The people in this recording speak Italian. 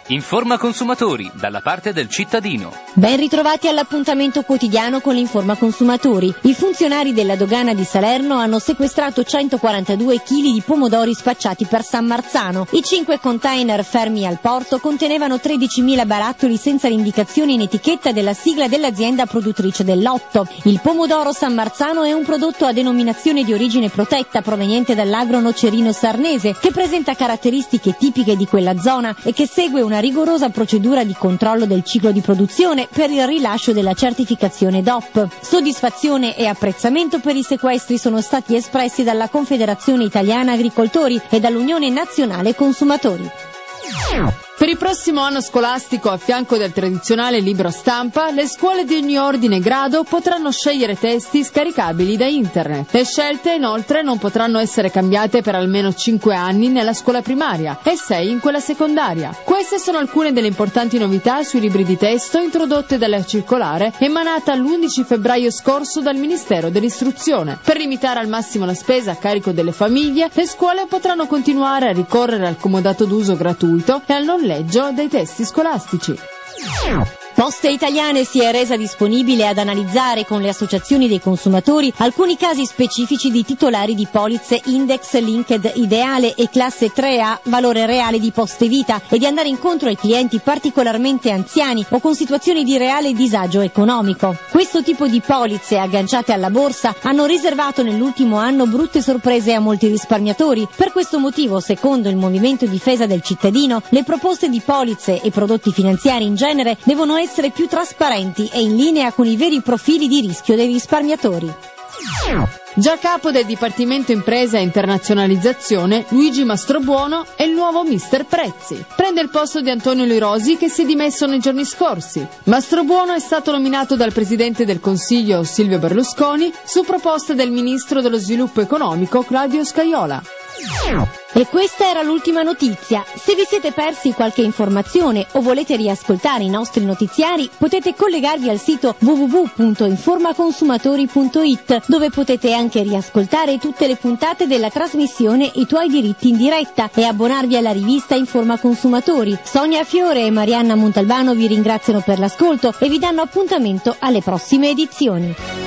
Informa Consumatori, dalla parte del cittadino. Ben ritrovati all'appuntamento quotidiano con l'Informa Consumatori. I funzionari della dogana di Salerno hanno sequestrato 142 kg di pomodori spacciati per San Marzano. I 5 container fermi al porto contenevano 13.000 barattoli senza l'indicazione in etichetta della sigla dell'azienda produttrice del lotto. Il pomodoro San Marzano è un prodotto a denominazione di origine protetta proveniente dall'agro nocerino sarnese, che presenta caratteristiche tipiche di quella zona e che segue una rigorosa procedura di controllo del ciclo di produzione per il rilascio della certificazione DOP. Soddisfazione e apprezzamento per i sequestri sono stati espressi dalla Confederazione Italiana Agricoltori e dall'Unione Nazionale Consumatori. Per il prossimo anno scolastico, a fianco del tradizionale libro stampa, le scuole di ogni ordine e grado potranno scegliere testi scaricabili da internet. Le scelte, inoltre, non potranno essere cambiate per almeno 5 anni nella scuola primaria e 6 in quella secondaria. Queste sono alcune delle importanti novità sui libri di testo introdotte dalla circolare emanata l'11 febbraio scorso dal Ministero dell'Istruzione. Per limitare al massimo la spesa a carico delle famiglie, le scuole potranno continuare a ricorrere al comodato d'uso gratuito e al noleggio dei testi scolastici. Poste Italiane si è resa disponibile ad analizzare con le associazioni dei consumatori alcuni casi specifici di titolari di polizze Index Linked Ideale e classe 3A valore reale di Poste Vita e di andare incontro ai clienti particolarmente anziani o con situazioni di reale disagio economico. Questo tipo di polizze agganciate alla borsa hanno riservato nell'ultimo anno brutte sorprese a molti risparmiatori. Per questo motivo, secondo il Movimento Difesa del Cittadino, le proposte di polizze e prodotti finanziari in genere devono essere più trasparenti e in linea con i veri profili di rischio dei risparmiatori. Già capo del Dipartimento Impresa e Internazionalizzazione, Luigi Mastrobuono è il nuovo Mister Prezzi. Prende il posto di Antonio Lirosi, che si è dimesso nei giorni scorsi. Mastrobuono è stato nominato dal Presidente del Consiglio Silvio Berlusconi su proposta del Ministro dello Sviluppo Economico Claudio Scajola. E questa era l'ultima notizia. Se vi siete persi qualche informazione o volete riascoltare i nostri notiziari, potete collegarvi al sito www.informaconsumatori.it, dove potete anche riascoltare tutte le puntate della trasmissione I tuoi diritti in diretta e abbonarvi alla rivista Informa Consumatori. Sonia Fiore e Marianna Montalbano vi ringraziano per l'ascolto e vi danno appuntamento alle prossime edizioni.